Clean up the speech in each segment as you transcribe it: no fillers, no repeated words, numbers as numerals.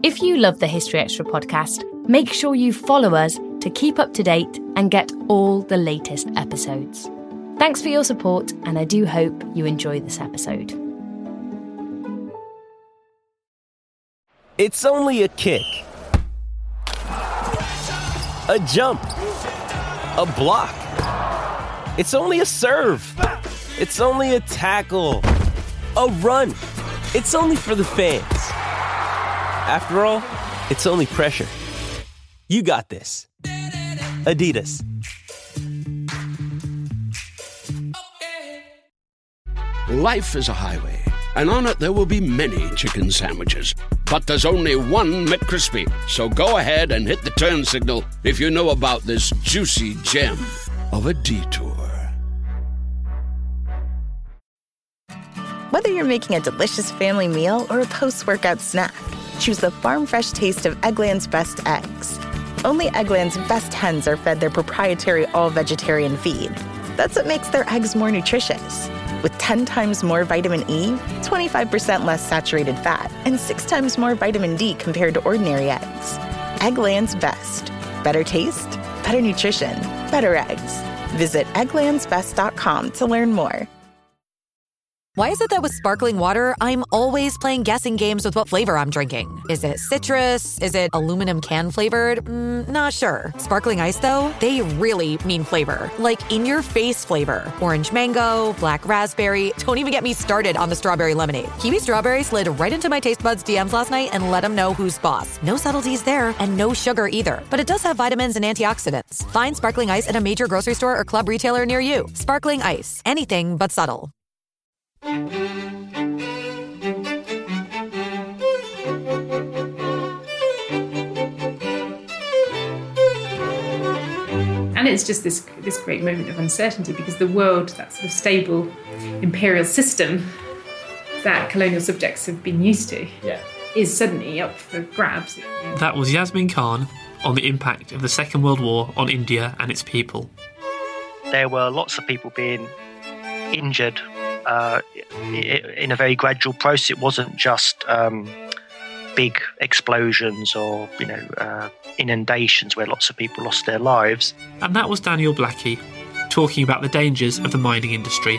If you love the History Extra podcast, make sure you follow us to keep up to date and get all the latest episodes. Thanks for your support, and I do hope you enjoy this episode. It's only a kick, a jump, a block. It's only a serve. It's only a tackle, a run. It's only for the fans. After all, it's only pressure. You got this. Adidas. Life is a highway, and on it there will be many chicken sandwiches. But there's only one McCrispy. So go ahead and hit the turn signal if you know about this juicy gem of a detour. Whether you're making a delicious family meal or a post-workout snack, choose the farm fresh taste of Eggland's Best eggs. Only Eggland's Best hens are fed their proprietary all-vegetarian feed. That's what makes their eggs more nutritious. With 10 times more vitamin E, 25% less saturated fat, and 6 times more vitamin D compared to ordinary eggs. Eggland's Best. Better taste, better nutrition, better eggs. Visit egglandsbest.com to learn more. Why is it that with sparkling water, I'm always playing guessing games with what flavor I'm drinking? Is it citrus? Is it aluminum can flavored? Not sure. Sparkling ice, though, they really mean flavor. Like in-your-face flavor. Orange mango, black raspberry. Don't even get me started on the strawberry lemonade. Kiwi Strawberry slid right into my taste buds DMs last night and let them know who's boss. No subtleties there, and no sugar either. But it does have vitamins and antioxidants. Find sparkling ice at a major grocery store or club retailer near you. Sparkling ice. Anything but subtle. And it's just this great moment of uncertainty because the world, that sort of stable imperial system that colonial subjects have been used to, is suddenly up for grabs. That was Yasmin Khan on the impact of the Second World War on India and its people. There were lots of people being injured in a very gradual process. It wasn't just big explosions or inundations where lots of people lost their lives. And that was Daniel Blackie talking about the dangers of the mining industry.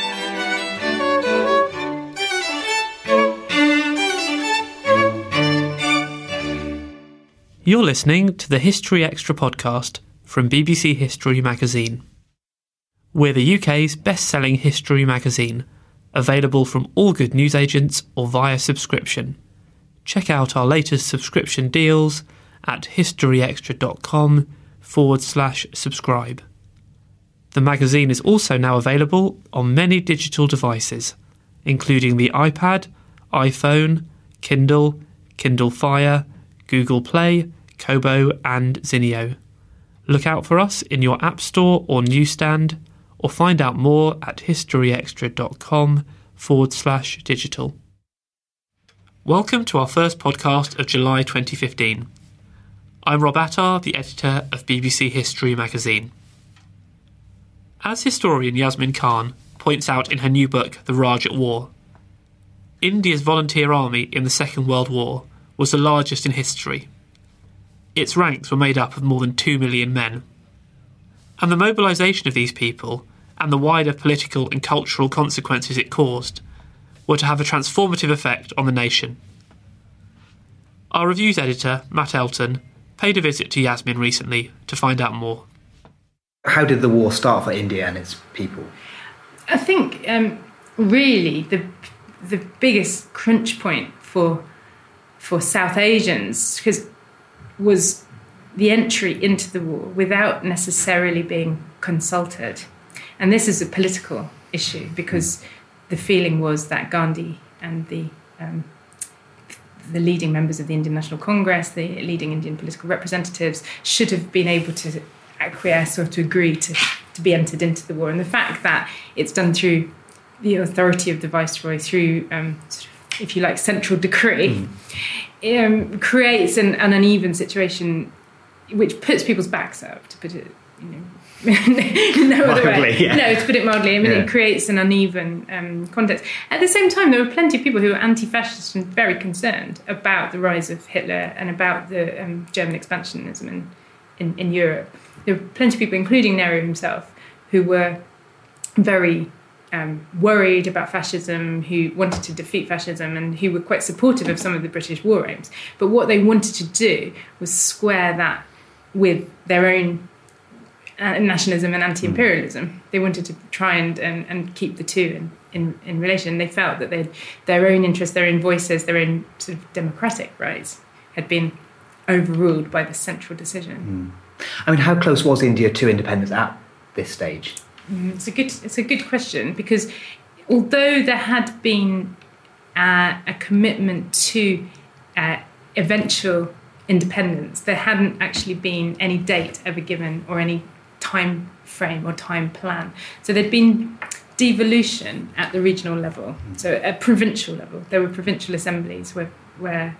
You're listening to the History Extra podcast from BBC History Magazine. We're the UK's best-selling history magazine, available from all good newsagents or via subscription. Check out our latest subscription deals at historyextra.com/subscribe. The magazine is also now available on many digital devices, including the iPad, iPhone, Kindle, Kindle Fire, Google Play, Kobo and Zinio. Look out for us in your App Store or newsstand, or find out more at historyextra.com/digital. Welcome to our first podcast of July 2015. I'm Rob Attar, the editor of BBC History Magazine. As historian Yasmin Khan points out in her new book, The Raj at War, India's volunteer army in the Second World War was the largest in history. Its ranks were made up of more than 2 million men. And the mobilisation of these people and the wider political and cultural consequences it caused were to have a transformative effect on the nation. Our reviews editor, Matt Elton, paid a visit to Yasmin recently to find out more. How did the war start for India and its people? I think really the biggest crunch point for South Asians was the entry into the war without necessarily being consulted. And this is a political issue because the feeling was that Gandhi and the leading members of the Indian National Congress, the leading Indian political representatives, should have been able to acquiesce or to agree to be entered into the war. And the fact that it's done through the authority of the Viceroy, through, if you like, central decree, creates an uneven situation which puts people's backs up, to put it no other way. Yeah. No, to put it mildly. I mean, it creates an uneven context. At the same time, there were plenty of people who were anti-fascist and very concerned about the rise of Hitler and about the German expansionism in Europe. There were plenty of people, including Nero himself, who were very worried about fascism, who wanted to defeat fascism, and who were quite supportive of some of the British war aims. But what they wanted to do was square that with their own nationalism and anti-imperialism. They wanted to try and keep the two in relation. They felt that their own interests, their own voices, their own sort of democratic rights had been overruled by the central decision. I mean, how close was India to independence at this stage? It's a good question, because although there had been a commitment to eventual independence, there hadn't actually been any date ever given or any time frame or time plan. So there'd been devolution at the regional level, so at provincial level. There were provincial assemblies where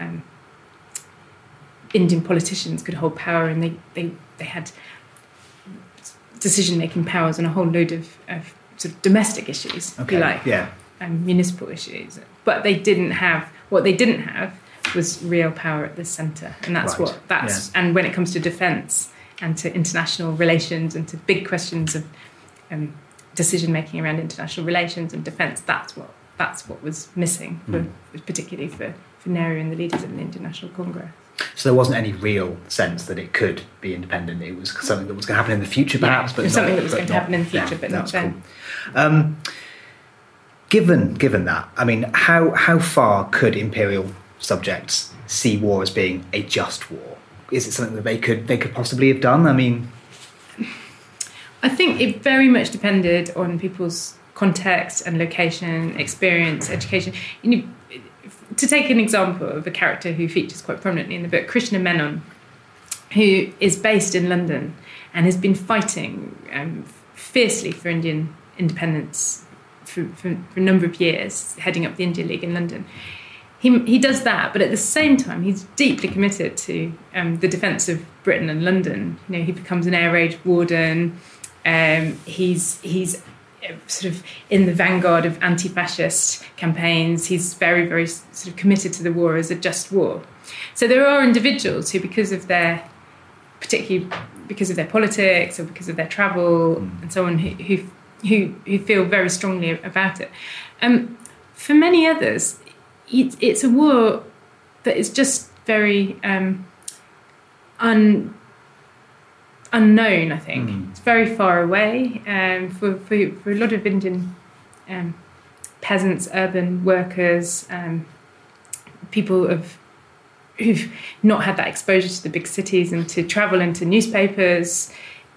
Indian politicians could hold power, and they had decision-making powers on a whole load of sort of domestic issues, if you like, and municipal issues. But what they didn't have was real power at the centre, and and when it comes to defence and to international relations and to big questions of decision-making around international relations and defence, that's what was missing, particularly for Nehru and the leaders of the Indian National Congress. So there wasn't any real sense that it could be independent. It was something that was going to happen in the future, perhaps, but something that was going to happen in the future, but not then. Cool. Given that, I mean, how far could imperial subjects see war as being a just war? Is it something that they could possibly have done? I mean, I think it very much depended on people's context and location, experience, education. To take an example of a character who features quite prominently in the book, Krishna Menon, who is based in London and has been fighting fiercely for Indian independence for a number of years, heading up the India League in London. He does that, but at the same time, he's deeply committed to the defence of Britain and London. He becomes an air raid warden. He's sort of in the vanguard of anti-fascist campaigns. He's very, very sort of committed to the war as a just war. So there are individuals who, particularly because of their politics or because of their travel and so on, who feel very strongly about it. For many others, it's a war that is just very unknown, I think. It's very far away. For a lot of Indian peasants, urban workers, people who've not had that exposure to the big cities and to travel into newspapers,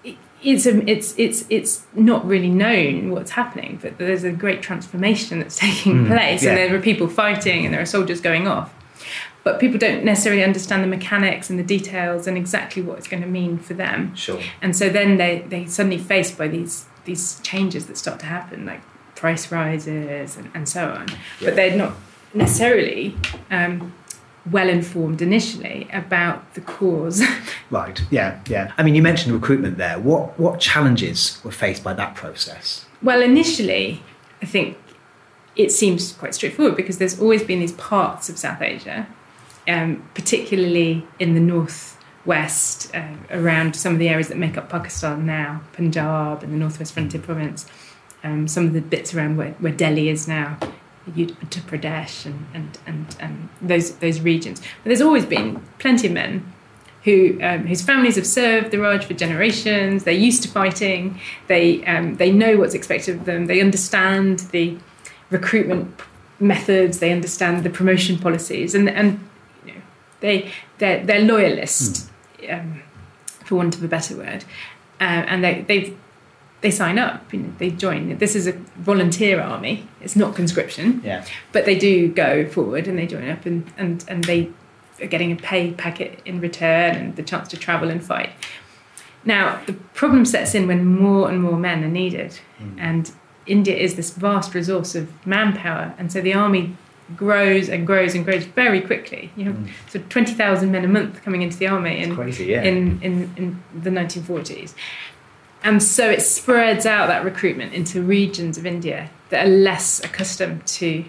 it's not really known what's happening. But there's a great transformation that's taking place, and there are people fighting, and there are soldiers going off. But people don't necessarily understand the mechanics and the details and exactly what it's going to mean for them. Sure. And so then they're suddenly faced by these changes that start to happen, like price rises and so on. Yeah. But they're not necessarily well-informed initially about the cause. Right, yeah. I mean, you mentioned recruitment there. What challenges were faced by that process? Well, initially, I think it seems quite straightforward because there's always been these parts of South Asia, particularly in the northwest, around some of the areas that make up Pakistan now, Punjab and the Northwest Frontier Province, some of the bits around where Delhi is now, Uttar Pradesh and those regions. But there's always been plenty of men whose families have served the Raj for generations. They're used to fighting. They know what's expected of them. They understand the recruitment methods. They understand the promotion policies, and they're loyalists, for want of a better word, and they sign up. They join. This is a volunteer army. It's not conscription. Yeah. But they do go forward and they join up, and they are getting a pay packet in return and the chance to travel and fight. Now the problem sets in when more and more men are needed, and India is this vast resource of manpower, and so the army grows and grows and grows very quickly. You have sort of 20,000 men a month coming into the army in the 1940s. And so it spreads out that recruitment into regions of India that are less accustomed to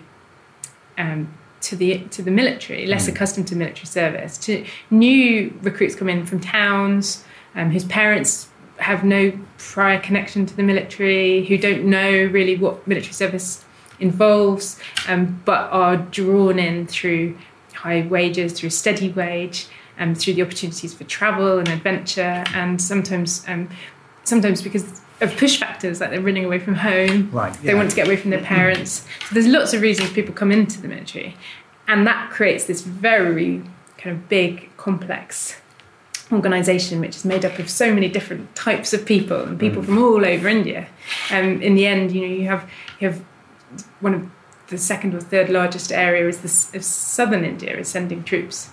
the military, less accustomed to military service. To new recruits come in from towns whose parents have no prior connection to the military, who don't know really what military service involves, but are drawn in through high wages, through steady wage, through the opportunities for travel and adventure, and sometimes because of push factors, like they're running away from home, they want to get away from their parents. So there's lots of reasons people come into the military, and that creates this very kind of big, complex organisation which is made up of so many different types of people and people from all over India. In the end, you have one of the second or third largest area is southern India is sending troops,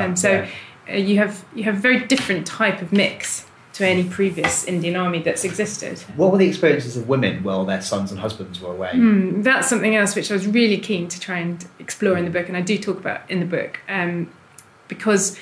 you have a very different type of mix to any previous Indian army that's existed. What were the experiences of women while their sons and husbands were away? That's something else which I was really keen to try and explore in the book, and I do talk about in the book, because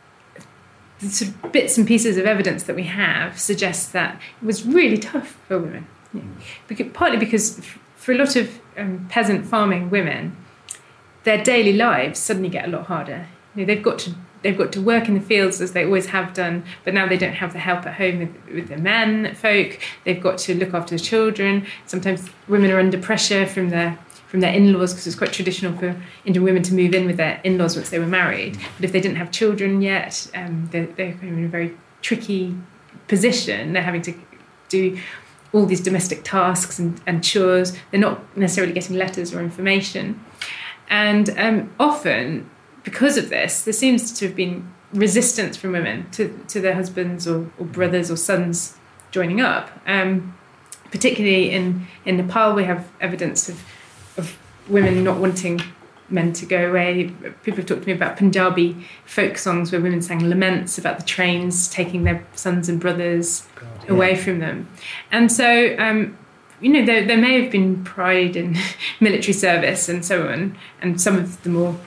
the sort of bits and pieces of evidence that we have suggest that it was really tough for women. Partly because for a lot of peasant farming women, their daily lives suddenly get a lot harder. They've got to work in the fields as they always have done, but now they don't have the help at home with the men folk. They've got to look after the children. Sometimes women are under pressure from their in-laws, because it's quite traditional for Indian women to move in with their in-laws once they were married. But if they didn't have children yet, they're in a very tricky position. They're having to do all these domestic tasks and chores. They're not necessarily getting letters or information. And often, because of this, there seems to have been resistance from women to their husbands or brothers or sons joining up. Particularly in Nepal, we have evidence of women not wanting men to go away. People have talked to me about Punjabi folk songs where women sang laments about the trains taking their sons and brothers away from them. And so, there may have been pride in military service and so on, and some of the more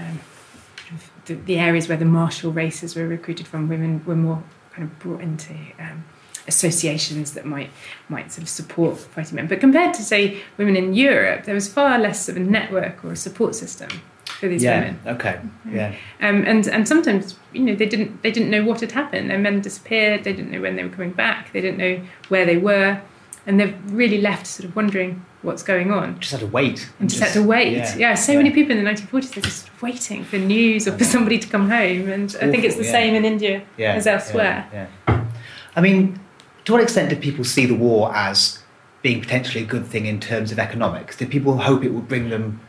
the areas where the martial races were recruited from, women were more kind of brought into associations that might sort of support fighting men. But compared to, say, women in Europe, there was far less of a network or a support system for these women. And sometimes, they didn't know what had happened. Their men disappeared. They didn't know when they were coming back. They didn't know where they were, and they're really left sort of wondering what's going on. Just had to wait. Many people in the 1940s, they're just waiting for news or for somebody to come home. And I think it's the same in India as elsewhere. I mean, to what extent did people see the war as being potentially a good thing in terms of economics? Did people hope it would bring them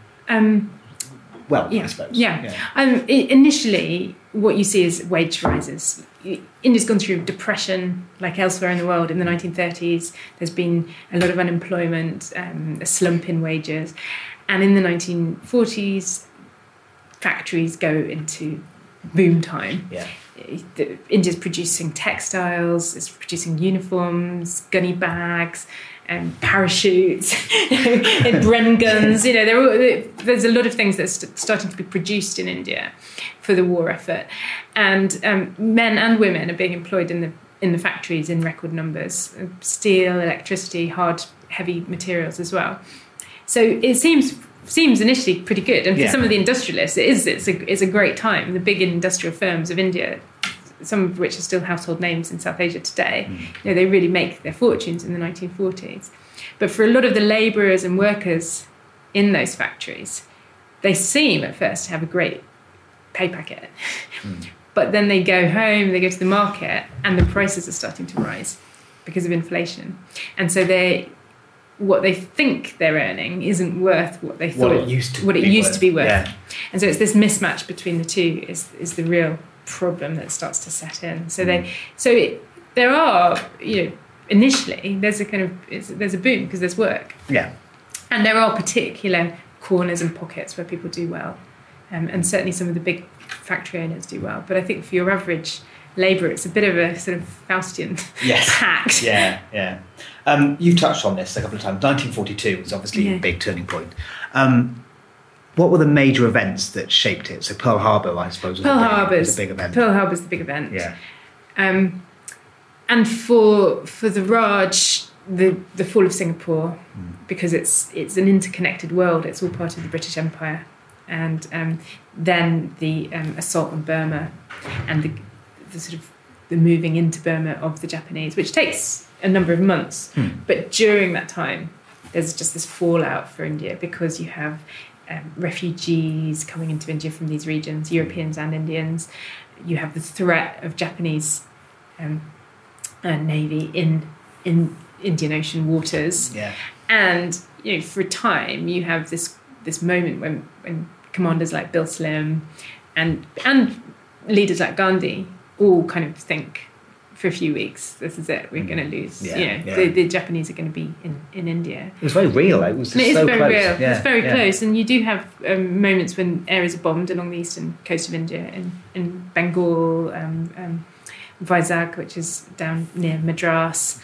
I suppose? Initially, what you see is wage rises. India's gone through depression like elsewhere in the world in the 1930s. There's been a lot of unemployment, a slump in wages. And in the 1940s, factories go into boom time. India's producing textiles, it's producing uniforms, gunny bags, parachutes, Bren guns. There's a lot of things that's starting to be produced in India for the war effort, and men and women are being employed in the factories in record numbers. Steel, electricity, hard, heavy materials as well. So it seems initially pretty good, and for some of the industrialists, it's a great time. The big industrial firms of India, some of which are still household names in South Asia today, they really make their fortunes in the 1940s. But for a lot of the labourers and workers in those factories, they seem at first to have a great pay packet. But then they go home, they go to the market, and the prices are starting to rise because of inflation. And so what they think they're earning isn't worth what they thought it used to be worth. Yeah. And so it's this mismatch between the two is the real problem that starts to set in. So there are, initially there's a boom because there's work. Yeah. And there are particular corners and pockets where people do well. And certainly some of the big factory owners do well. But I think for your average labourer, it's a bit of a sort of Faustian pact. Yeah. You've touched on this a couple of times. 1942 was obviously a big turning point. What were the major events that shaped it? So Pearl Harbor, I suppose, was a big event. Pearl Harbor's the big event. Yeah. And for the Raj, the fall of Singapore, because it's an interconnected world. It's all part of the British Empire, and then the assault on Burma, and the sort of the moving into Burma of the Japanese, which takes a number of months. But during that time, there's just this fallout for India because you have refugees coming into India from these regions, Europeans and Indians. You have the threat of Japanese navy in Indian Ocean waters, and for a time you have this moment when commanders like Bill Slim and leaders like Gandhi all kind of think, for a few weeks, this is it, we're going to lose. The Japanese are going to be in India. It was very real. It was just so very close. real. Yeah. It's very close, and you do have moments when areas are bombed along the eastern coast of India, in Bengal, Vizag, which is down near Madras,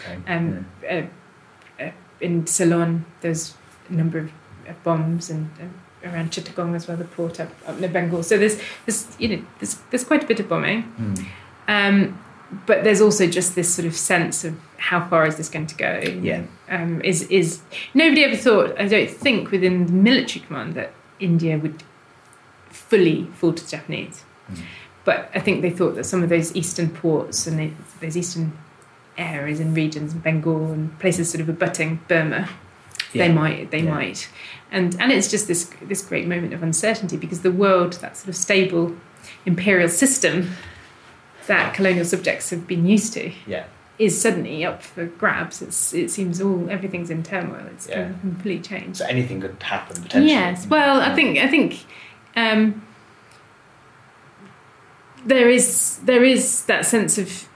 in Ceylon. There's a number of bombs, and around Chittagong as well, the port up near Bengal. So there's quite a bit of bombing. But there's also just this sort of sense of how far is this going to go? Is nobody ever thought, I don't think, within the military command that India would fully fall to the Japanese. But I think they thought that some of those eastern ports and those eastern areas and regions, Bengal and places sort of abutting Burma, they might. And it's just this great moment of uncertainty, because the world, that sort of stable imperial system that colonial subjects have been used to, is suddenly up for grabs. It seems everything's in turmoil. It's going to completely change. So anything could happen potentially. Yes. Well, I think there is that sense of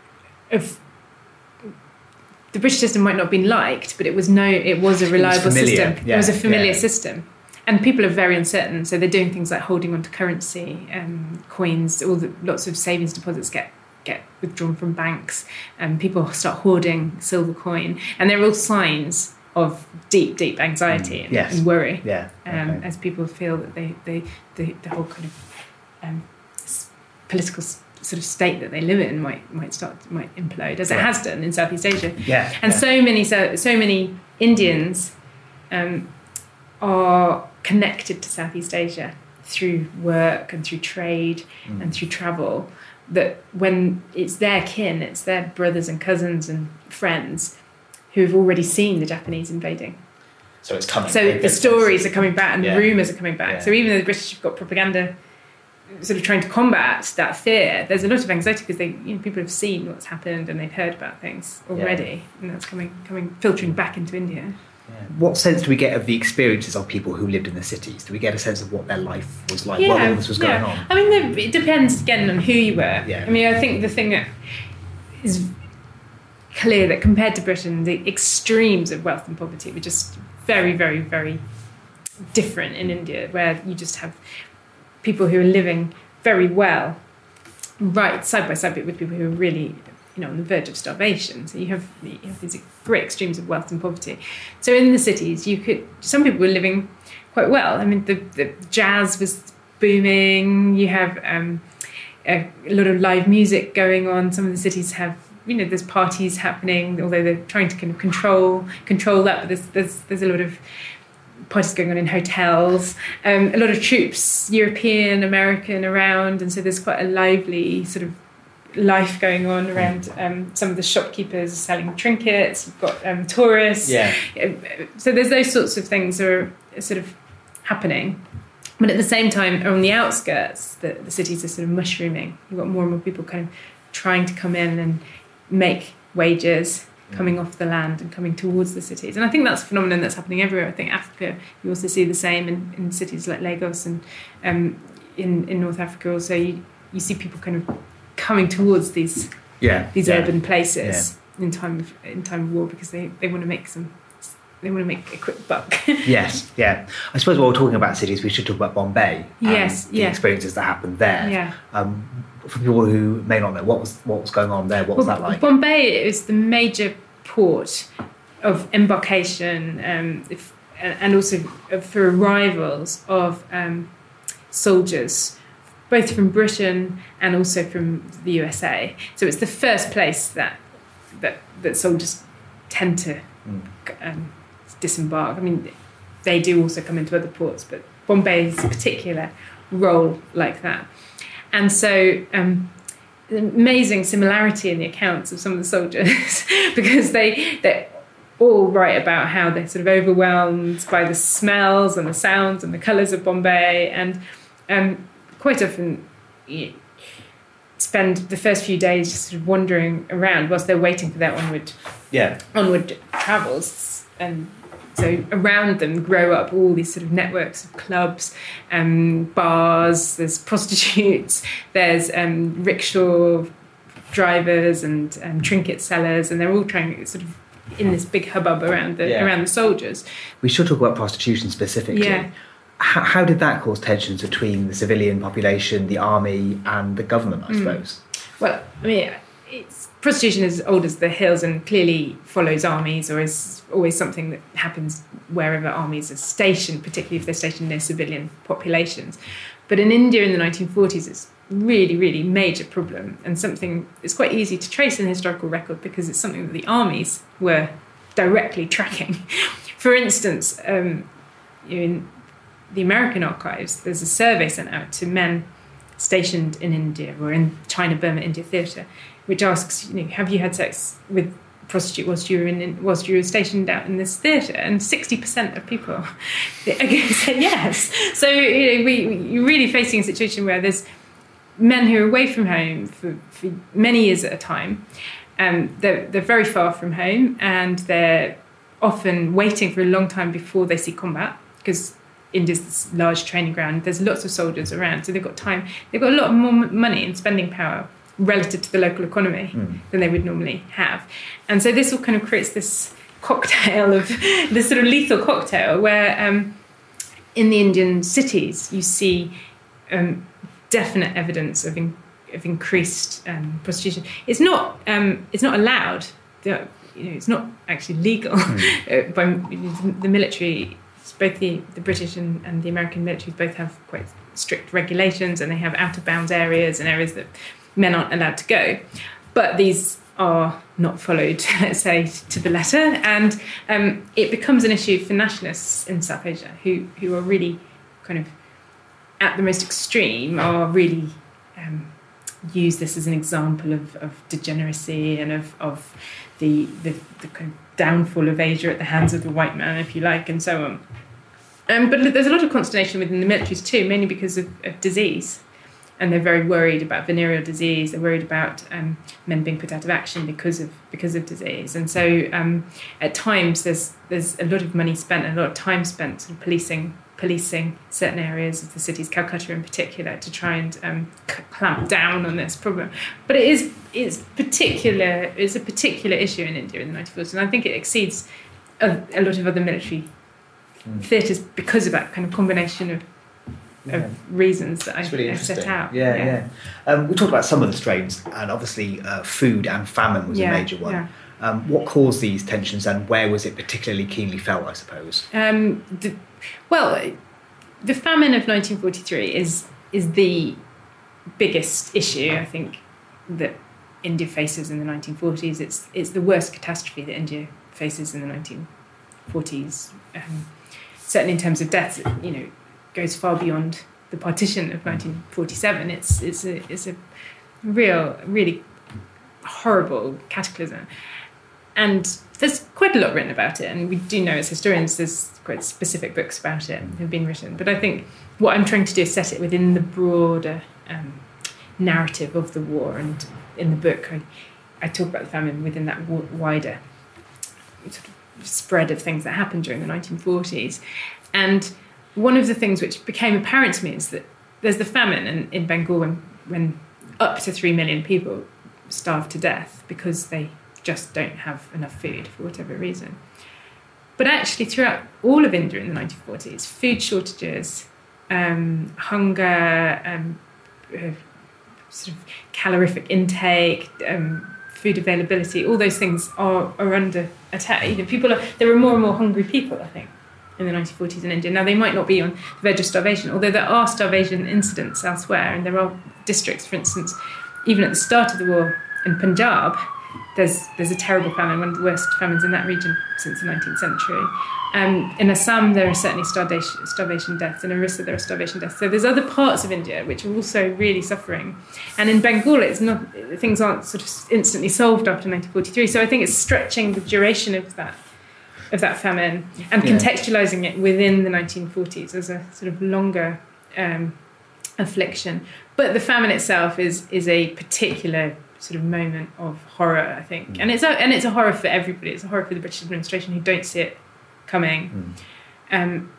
the British system might not have been liked, but it was a reliable system. Yeah. It was a familiar system. And people are very uncertain, so they're doing things like holding onto currency, coins, lots of savings deposits get withdrawn from banks, and people start hoarding silver coin, and they're all signs of deep anxiety and worry. As people feel that the whole kind of political sort of state that they live in might implode, as it has done in Southeast Asia. So many Indians are connected to Southeast Asia through work and through trade and through travel, that when it's their kin, it's their brothers and cousins and friends who have already seen the Japanese invading. So it's coming. So the stories are coming back and the rumours are coming back. So even though the British have got propaganda sort of trying to combat that fear, there's a lot of anxiety because people have seen what's happened and they've heard about things already, and that's filtering back into India. What sense do we get of the experiences of people who lived in the cities? Do we get a sense of what their life was like while all this was going on? I mean, it depends again on who you were. I mean, I think the thing that is clear that compared to Britain, the extremes of wealth and poverty were just very, very, very different in India, where you just have people who are living very well, right side by side with people who are really on the verge of starvation. So you have these great extremes of wealth and poverty. So in the cities, some people were living quite well. I mean, the jazz was booming. You have a lot of live music going on. Some of the cities have, there's parties happening, although they're trying to kind of control that. But there's a lot of parties going on in hotels. A lot of troops, European, American, around, and so there's quite a lively sort of life going on around. Some of the shopkeepers are selling trinkets. You've got tourists. So there's those sorts of things that are sort of happening. But at the same time, on the outskirts, the cities are sort of mushrooming. You've got more and more people kind of trying to come in and make wages, coming off the land and coming towards the cities. And I think that's a phenomenon that's happening everywhere. I think Africa, you also see the same in cities like Lagos, and in North Africa also you see people kind of coming towards these urban places in time of war, because they want to make a quick buck. Yes. I suppose while we're talking about cities, we should talk about Bombay. The experiences that happened there. For people who may not know, what was going on there, what was that like? Bombay is the major port of embarkation and also for arrivals of soldiers, both from Britain and also from the USA. So it's the first place that soldiers tend to disembark. I mean, they do also come into other ports, but Bombay is a particular role like that. And so amazing similarity in the accounts of some of the soldiers because they all write about how they're sort of overwhelmed by the smells and the sounds and the colours of Bombay, and quite often spend the first few days just sort of wandering around whilst they're waiting for their onward travels. And so around them grow up all these sort of networks of clubs, bars, there's prostitutes, there's rickshaw drivers and trinket sellers, and they're all trying to sort of in this big hubbub around the soldiers. We should talk about prostitution specifically. Yeah. How did that cause tensions between the civilian population, the army, and the government, I suppose? Well, I mean, prostitution is as old as the hills and clearly follows armies, or is always something that happens wherever armies are stationed, particularly if they're stationed near civilian populations. But in India in the 1940s, it's really, really major problem, and something it's quite easy to trace in the historical record because it's something that the armies were directly tracking. For instance, in the American archives, there's a survey sent out to men stationed in India or in China, Burma, India theatre, which asks, have you had sex with a prostitute whilst you were stationed out in this theatre? And 60% of people said yes. So you're really facing a situation where there's men who are away from home for many years at a time. They're very far from home, and they're often waiting for a long time before they see combat because India's this large training ground. There's lots of soldiers around, so they've got time. They've got a lot more money and spending power relative to the local economy than they would normally have. And so this all kind of creates this cocktail of this sort of lethal cocktail where in the Indian cities you see definite evidence of increased prostitution. It's not allowed. It's not actually legal by the military. Both the British and the American militaries both have quite strict regulations, and they have out-of-bounds areas and areas that men aren't allowed to go. But these are not followed, let's say, to the letter, and it becomes an issue for nationalists in South Asia who are really kind of at the most extreme, are really use this as an example of degeneracy and of the kind of downfall of Asia at the hands of the white man, if you like, and so on. But there's a lot of consternation within the militaries too, mainly because of disease. And they're very worried about venereal disease. They're worried about men being put out of action because of disease. And so at times there's a lot of money spent and a lot of time spent sort of policing certain areas of the cities, Calcutta in particular, to try and clamp down on this problem. But it's a particular issue in India in the 1940s, and I think it exceeds a lot of other military theatres because of that kind of combination of reasons that I set out. Yeah. We talked about some of the strains, and obviously food and famine was a major one. Yeah. What caused these tensions, and where was it particularly keenly felt, I suppose? The famine of 1943 is the biggest issue, I think, that India faces in the 1940s. It's the worst catastrophe that India faces in the 1940s. Certainly in terms of deaths, it goes far beyond the partition of 1947. It's a really horrible cataclysm. And there's quite a lot written about it, and we do know as historians there's quite specific books about it that have been written. But I think what I'm trying to do is set it within the broader narrative of the war. And in the book, I talk about the famine within that wider sort of spread of things that happened during the 1940s. And one of the things which became apparent to me is that there's the famine in Bengal when up to 3 million people starve to death because they just don't have enough food for whatever reason. But actually throughout all of India in the 1940s, food shortages, hunger, sort of calorific intake, food availability, all those things are under attack. There are more and more hungry people, I think, in the 1940s in India. Now, they might not be on the verge of starvation, although there are starvation incidents elsewhere, and there are districts, for instance, even at the start of the war in Punjab, there's a terrible famine, one of the worst famines in that region since the 19th century. In Assam, there are certainly starvation deaths. In Orissa, there are starvation deaths. So there's other parts of India which are also really suffering. And in Bengal, things aren't sort of instantly solved after 1943. So I think it's stretching the duration of that famine and contextualising it within the 1940s as a sort of longer affliction. But the famine itself is a particular sort of moment of horror, I think, and it's a horror for everybody. It's a horror for the British administration who don't see it coming, and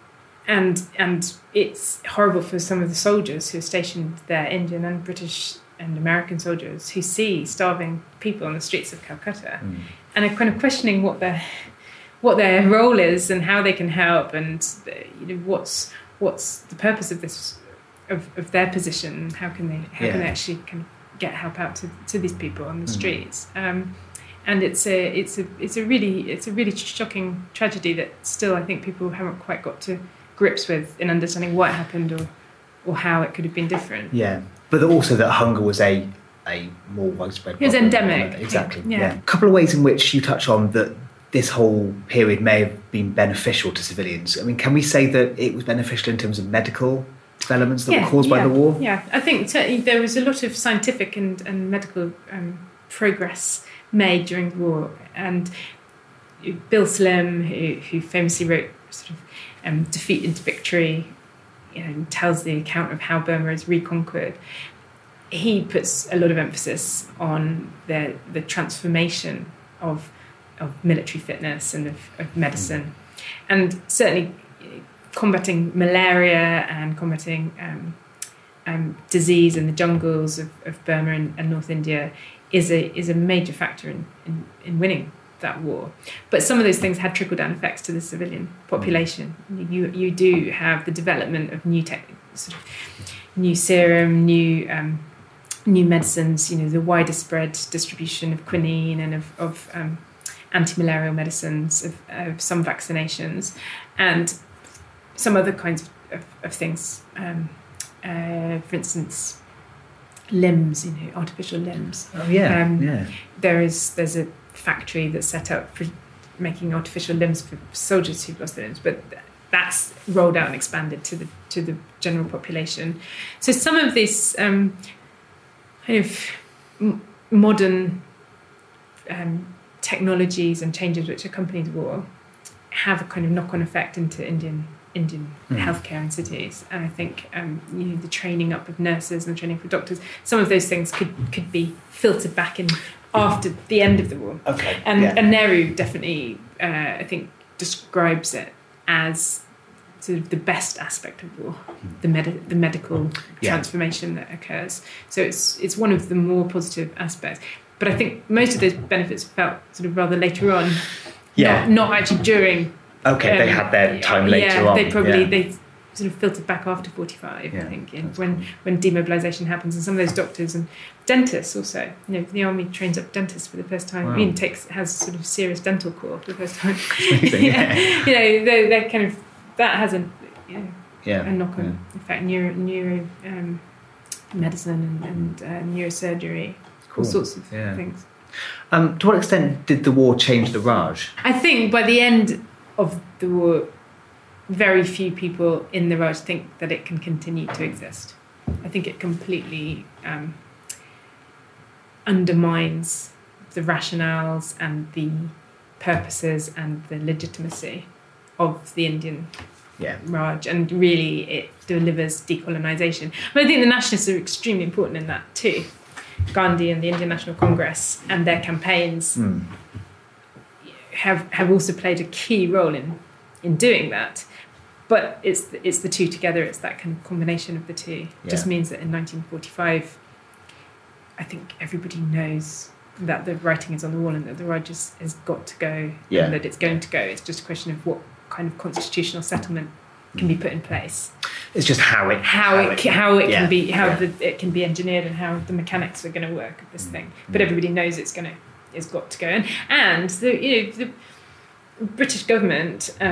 it's horrible for some of the soldiers who are stationed there, Indian and British and American soldiers, who see starving people on the streets of Calcutta, and are kind of questioning what their role is and how they can help, and what's the purpose of this of their position. How can they actually kind of get help out to these people on the streets, and it's a really shocking tragedy that still I think people haven't quite got to grips with in understanding what happened or how it could have been different. Yeah, but also that hunger was a more widespread problem. It was endemic. Exactly. Yeah. A couple of ways in which you touch on that this whole period may have been beneficial to civilians. I mean, can we say that it was beneficial in terms of medical developments that were caused by the war? Yeah, I think certainly there was a lot of scientific and medical progress made during the war. And Bill Slim, who famously wrote sort of Defeat into Victory, tells the account of how Burma is reconquered. He puts a lot of emphasis on the transformation of military fitness and of medicine. And certainly combating malaria and combating disease in the jungles of Burma and North India is a major factor in winning that war. But some of those things had trickle-down effects to the civilian population. You do have the development of new serum, new medicines. The wider spread distribution of quinine and of anti-malarial medicines, of some vaccinations, and some other kinds of things, for instance, limbs, artificial limbs. Oh yeah, There's a factory that's set up for making artificial limbs for soldiers who've lost their limbs, but that's rolled out and expanded to the general population. So some of these kind of modern technologies and changes which accompanied the war have a kind of knock-on effect into Indian healthcare in cities, and I think the training up of nurses and training for doctors, some of those things could be filtered back in after the end of the war. Okay. And Nehru definitely, I think, describes it as sort of the best aspect of war, the medical transformation that occurs. So it's one of the more positive aspects. But I think most of those benefits felt sort of rather later on, not actually during. Okay, they had their time later on. They sort of filtered back after 45, I think, when demobilisation happens, and some of those doctors and dentists also. The army trains up dentists for the first time. Wow. I mean, has sort of serious dental corps for the first time. They're kind of, that has a knock-on effect. Neuro medicine and neurosurgery, all sorts of things. To what extent did the war change the Raj? I think by the end of the war, very few people in the Raj think that it can continue to exist. I think it completely undermines the rationales and the purposes and the legitimacy of the Indian Raj, and really it delivers decolonisation. But I think the nationalists are extremely important in that too. Gandhi and the Indian National Congress and their campaigns have also played a key role in doing that. But it's the two together, it's that kind of combination of the two. It just means that in 1945, I think everybody knows that the writing is on the wall and that the Raj has got to go, and that it's going to go. It's just a question of what kind of constitutional settlement can be put in place. It's just how it can be engineered and how the mechanics are going to work of this thing. But everybody knows it's got to go. And the British government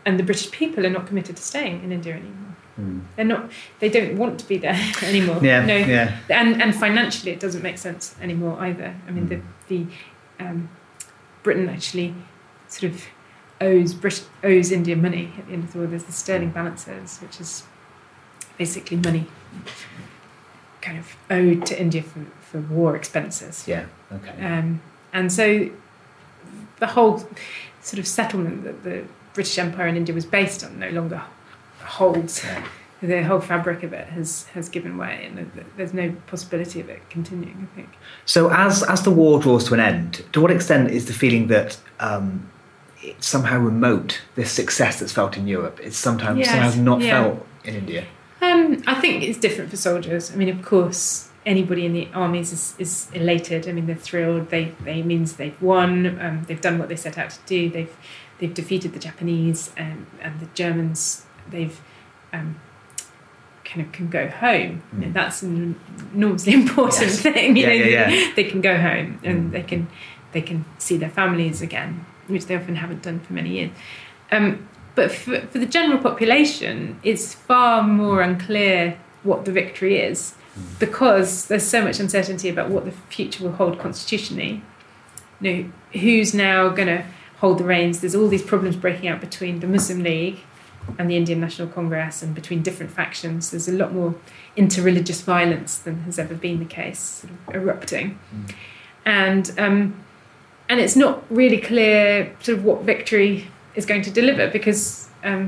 and the British people are not committed to staying in India anymore. They don't want to be there anymore. And financially it doesn't make sense anymore either. I mean, the Britain actually sort of owes India money at the end of the war. There's the sterling balances, which is basically money kind of owed to India for war expenses. And so the whole sort of settlement that the British Empire in India was based on no longer holds. The whole fabric of it has given way, and there's no possibility of it continuing, I think. So as the war draws to an end, to what extent is the feeling that it's somehow remote, this success that's felt in Europe, it's somehow not felt in India? I think it's different for soldiers. I mean, of course, anybody in the armies is elated. I mean, they're thrilled. They means they've won. They've done what they set out to do. They've defeated the Japanese and the Germans. They've kind of can go home. You know, that's an enormously important thing. They can go home and they can see their families again, which they often haven't done for many years. But for the general population, it's far more unclear what the victory is, because there's so much uncertainty about what the future will hold constitutionally. You know, who's now going to hold the reins? There's all these problems breaking out between the Muslim League and the Indian National Congress, and between different factions. There's a lot more interreligious violence than has ever been the case, sort of erupting. And it's not really clear sort of what victory is going to deliver, because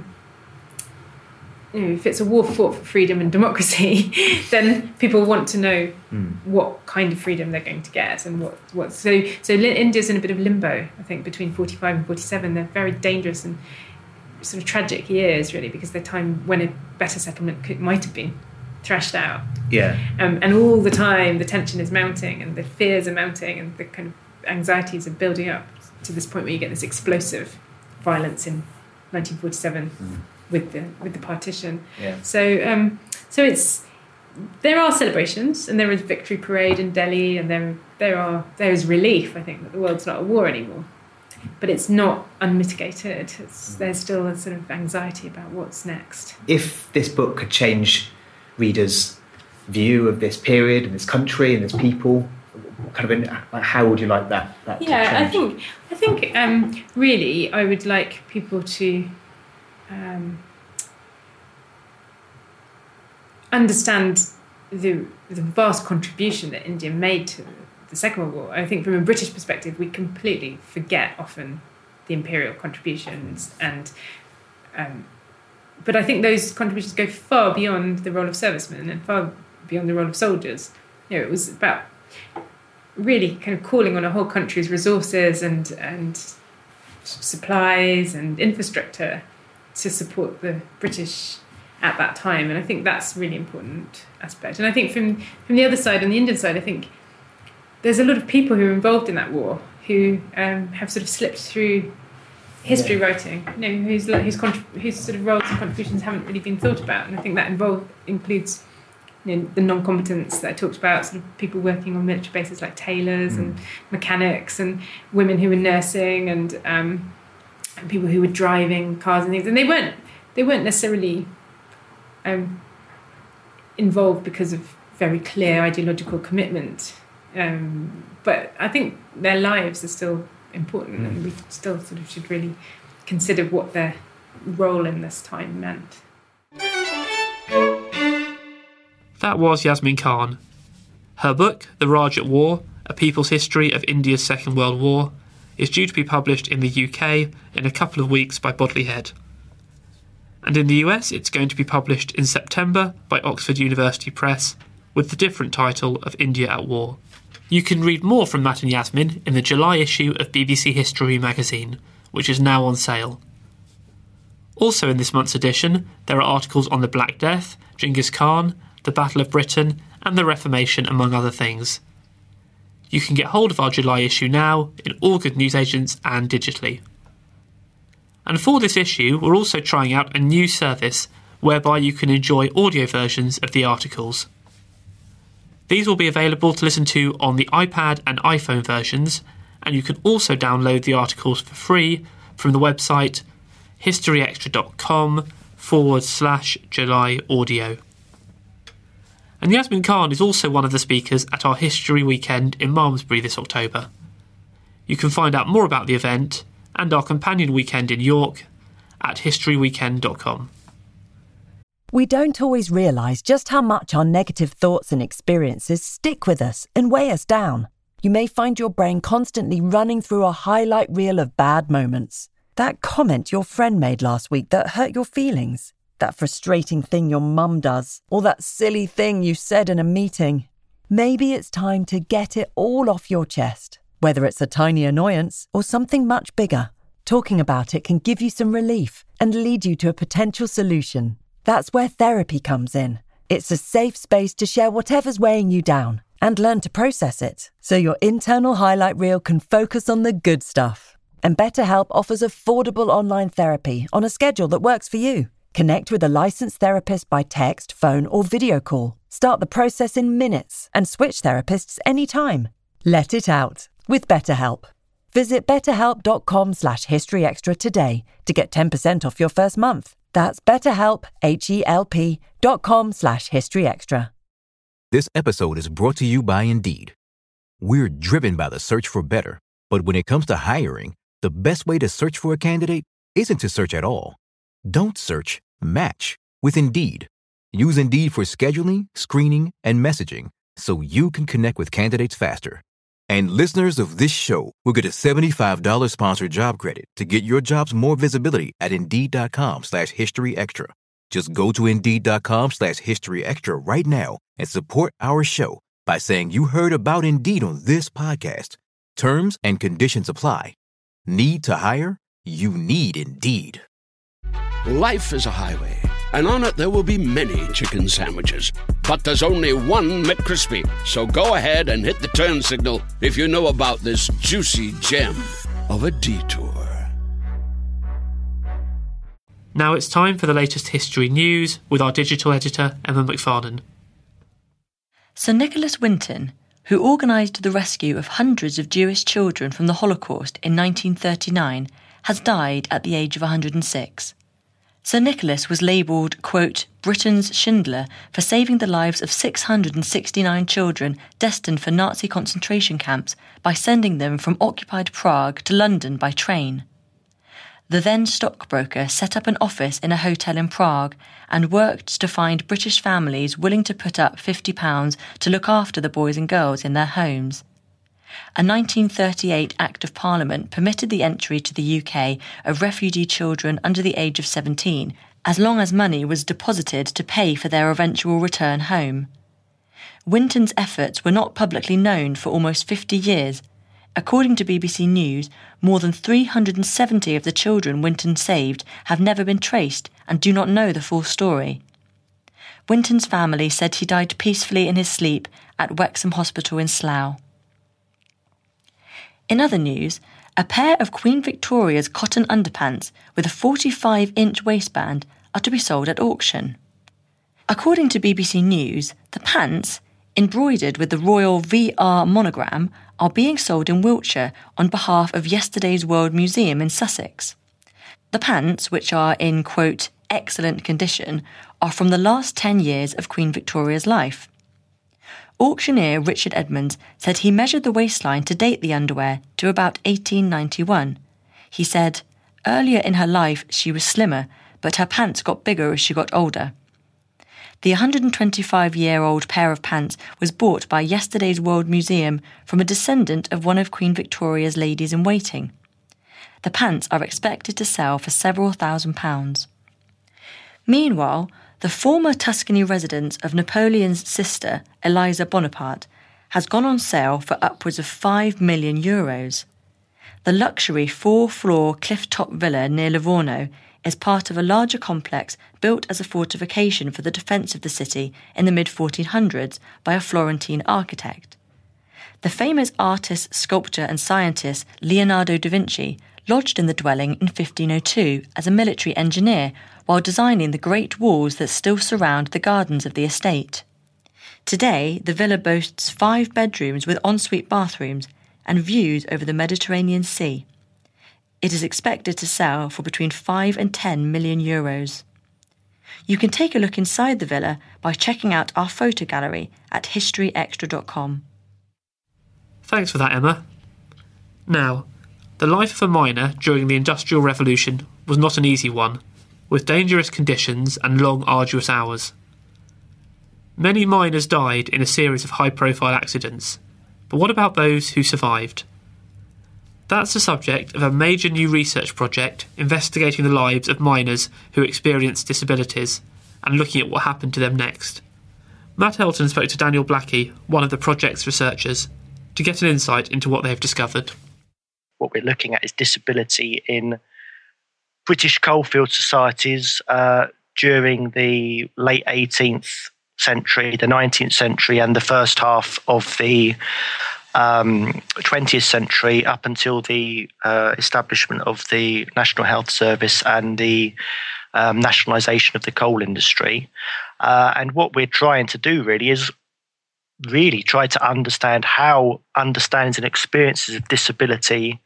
if it's a war fought for freedom and democracy, then people want to know what kind of freedom they're going to get, and what. So India's in a bit of limbo, I think, between 45 and 47. They're very dangerous and sort of tragic years, really, because they're time when a better settlement might have been thrashed out. And all the time the tension is mounting, and the fears are mounting, and the kind of anxieties are building up to this point where you get this explosive violence in 1947 with the partition. So there are celebrations, and there is victory parade in Delhi, and there is relief, I think, that the world's not at war anymore. But it's not unmitigated. There's still a sort of anxiety about what's next. If this book could change readers' view of this period and this country and this people, how would you like that to change? I think really I would like people to understand the vast contribution that India made to the Second World War. I think from a British perspective, we completely forget often the imperial contributions, but I think those contributions go far beyond the role of servicemen and far beyond the role of soldiers. You know, it was about really kind of calling on a whole country's resources and supplies and infrastructure to support the British at that time, and I think that's a really important aspect. And I think from the other side, on the Indian side, I think there's a lot of people who are involved in that war who have sort of slipped through history writing, you know, whose sort of roles and contributions haven't really been thought about. And I think that includes, you know, the non-combatants that I talked about, sort of people working on military bases like tailors and mechanics, and women who were nursing, and people who were driving cars and things. And they weren't necessarily involved because of very clear ideological commitment. But I think their lives are still important, and we still sort of should really consider what their role in this time meant. That was Yasmin Khan. Her book, The Raj at War, A People's History of India's Second World War, is due to be published in the UK in a couple of weeks by Bodley Head. And in the US, it's going to be published in September by Oxford University Press, with the different title of India at War. You can read more from Matt and Yasmin in the July issue of BBC History magazine, which is now on sale. Also in this month's edition, there are articles on the Black Death, Genghis Khan, the Battle of Britain, and the Reformation, among other things. You can get hold of our July issue now in all good newsagents and digitally. And for this issue, we're also trying out a new service whereby you can enjoy audio versions of the articles. These will be available to listen to on the iPad and iPhone versions, and you can also download the articles for free from the website historyextra.com/July audio. And Yasmin Khan is also one of the speakers at our History Weekend in Malmesbury this October. You can find out more about the event and our companion weekend in York at historyweekend.com. We don't always realise just how much our negative thoughts and experiences stick with us and weigh us down. You may find your brain constantly running through a highlight reel of bad moments. That comment your friend made last week that hurt your feelings. That frustrating thing your mum does. Or that silly thing you said in a meeting. Maybe it's time to get it all off your chest. Whether it's a tiny annoyance or something much bigger, talking about it can give you some relief and lead you to a potential solution. That's where therapy comes in. It's a safe space to share whatever's weighing you down and learn to process it, so your internal highlight reel can focus on the good stuff. And BetterHelp offers affordable online therapy on a schedule that works for you. Connect with a licensed therapist by text, phone, or video call. Start the process in minutes and switch therapists anytime. Let it out with BetterHelp. Visit betterhelp.com/historyextra today to get 10% off your first month. That's BetterHelp, HELP.com/historyextra. This episode is brought to you by Indeed. We're driven by the search for better, but when it comes to hiring, the best way to search for a candidate isn't to search at all. Don't search, match with Indeed. Use Indeed for scheduling, screening, and messaging so you can connect with candidates faster. And listeners of this show will get a $75 sponsored job credit to get your jobs more visibility at Indeed.com/HistoryExtra. Just go to Indeed.com/HistoryExtra right now and support our show by saying you heard about Indeed on this podcast. Terms and conditions apply. Need to hire? You need Indeed. Life is a highway, and on it there will be many chicken sandwiches. But there's only one McCrispy. So go ahead and hit the turn signal if you know about this juicy gem of a detour. Now it's time for the latest history news with our digital editor, Emma McFarlane. Sir Nicholas Winton, who organised the rescue of hundreds of Jewish children from the Holocaust in 1939, has died at the age of 106. Sir Nicholas was labelled, quote, Britain's Schindler for saving the lives of 669 children destined for Nazi concentration camps by sending them from occupied Prague to London by train. The then stockbroker set up an office in a hotel in Prague and worked to find British families willing to put up £50 to look after the boys and girls in their homes. A 1938 Act of Parliament permitted the entry to the UK of refugee children under the age of 17, as long as money was deposited to pay for their eventual return home. Winton's efforts were not publicly known for almost 50 years. According to BBC News, more than 370 of the children Winton saved have never been traced and do not know the full story. Winton's family said he died peacefully in his sleep at Wexham Hospital in Slough. In other news, a pair of Queen Victoria's cotton underpants with a 45-inch waistband are to be sold at auction. According to BBC News, the pants, embroidered with the Royal VR monogram, are being sold in Wiltshire on behalf of Yesterday's World Museum in Sussex. The pants, which are in, quote, excellent condition, are from the last 10 years of Queen Victoria's life. Auctioneer Richard Edmonds said he measured the waistline to date the underwear to about 1891. He said, earlier in her life she was slimmer, but her pants got bigger as she got older. The 125-year-old pair of pants was bought by Yesterday's World Museum from a descendant of one of Queen Victoria's ladies-in-waiting. The pants are expected to sell for several £1,000s. Meanwhile, the former Tuscany residence of Napoleon's sister, Eliza Bonaparte, has gone on sale for upwards of €5 million. The luxury 4-floor cliff-top villa near Livorno is part of a larger complex built as a fortification for the defence of the city in the mid-1400s by a Florentine architect. The famous artist, sculptor and scientist Leonardo da Vinci lodged in the dwelling in 1502 as a military engineer while designing the great walls that still surround the gardens of the estate. Today, the villa boasts 5 bedrooms with ensuite bathrooms and views over the Mediterranean Sea. it is expected to sell for between 5 and 10 million euros. You can take a look inside the villa by checking out our photo gallery at historyextra.com. Thanks for that, Emma. Now, the life of a miner during the Industrial Revolution was not an easy one, with dangerous conditions and long, arduous hours. Many miners died in a series of high-profile accidents, but what about those who survived? That's the subject of a major new research project investigating the lives of miners who experienced disabilities and looking at what happened to them next. Matt Elton spoke to Daniel Blackie, one of the project's researchers, to get an insight into what they've discovered. What we're looking at is disability in British coalfield societies during the late 18th century, the 19th century, and the first half of the 20th century, up until the establishment of the National Health Service and the nationalisation of the coal industry. And what we're trying to do really is try to understand how understandings and experiences of disability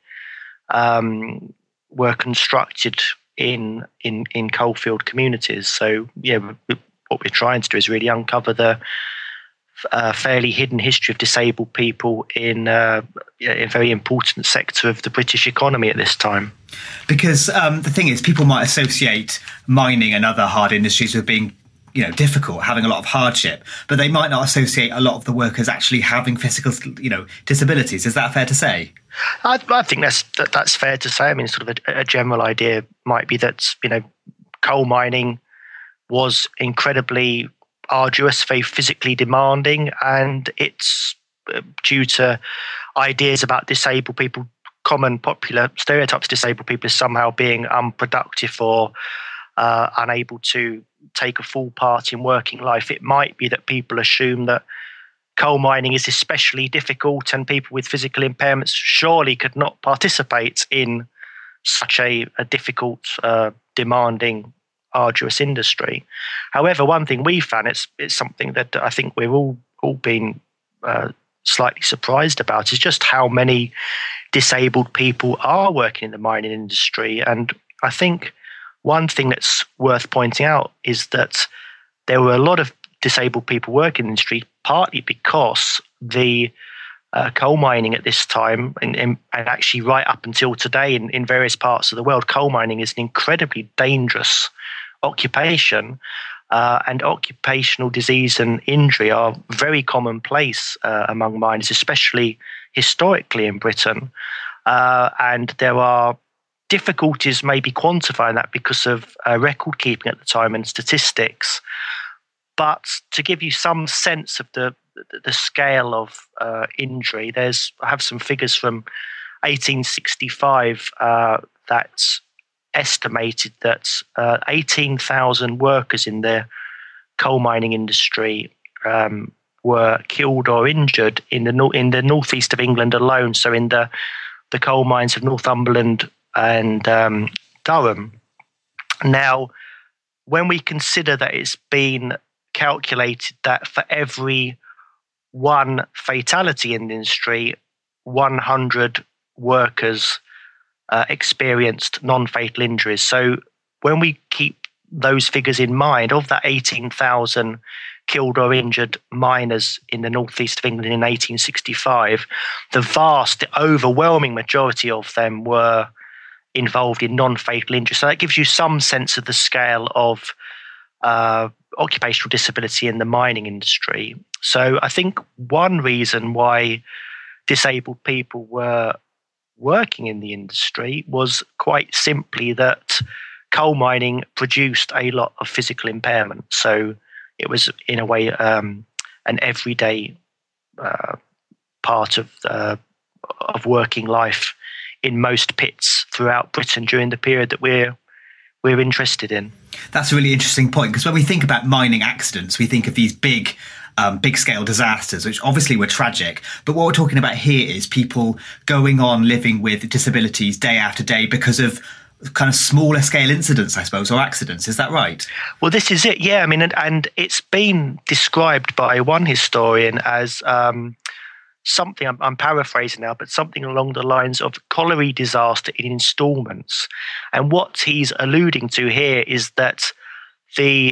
were constructed in coalfield communities. So, what we're trying to do is really uncover the fairly hidden history of disabled people in a very important sector of the British economy at this time. Because the thing is, people might associate mining and other hard industries with being, difficult, having a lot of hardship, but they might not associate a lot of the workers actually having physical, disabilities. Is that fair to say? I think that's fair to say. I mean, sort of a general idea might be that, coal mining was incredibly arduous, very physically demanding, and it's due to ideas about disabled people, common popular stereotypes of disabled people as somehow being unproductive or unable to take a full part in working life. It might be that people assume that coal mining is especially difficult and people with physical impairments surely could not participate in such a difficult, demanding, arduous industry. However, one thing we found, it's something that I think we've all been slightly surprised about, is just how many disabled people are working in the mining industry. And I think one thing that's worth pointing out is that there were a lot of disabled people working in the industry, partly because the coal mining at this time, and actually right up until today in various parts of the world, coal mining is an incredibly dangerous occupation, and occupational disease and injury are very commonplace among miners, especially historically in Britain. And there are difficulties maybe quantifying that because of record keeping at the time and statistics. But to give you some sense of the scale of injury, I have some figures from 1865 that estimated that 18,000 workers in the coal mining industry were killed or injured in the northeast of England alone. So in the coal mines of Northumberland and Durham. Now, when we consider that it's been calculated that for every one fatality in the industry, 100 workers experienced non-fatal injuries. So when we keep those figures in mind, of that 18,000 killed or injured miners in the northeast of England in 1865, the overwhelming majority of them were involved in non-fatal injury. So that gives you some sense of the scale of occupational disability in the mining industry. So I think one reason why disabled people were working in the industry was quite simply that coal mining produced a lot of physical impairment. So it was, in a way, an everyday part of working life in most pits throughout Britain during the period that we're interested in. That's a really interesting point, because when we think about mining accidents, we think of these big scale disasters, which obviously were tragic. But what we're talking about here is people going on living with disabilities day after day because of kind of smaller scale incidents, I suppose, or accidents. Is that right? Well, this is it. Yeah. I mean, and it's been described by one historian as something, I'm paraphrasing now, but something along the lines of colliery disaster in installments. And what he's alluding to here is that the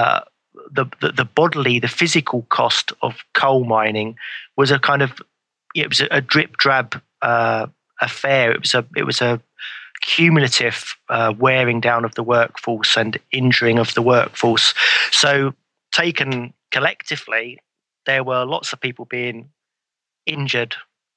bodily, the physical cost of coal mining was a kind of, it was a drip drab affair. It was a cumulative wearing down of the workforce and injuring of the workforce. So taken collectively, there were lots of people being injured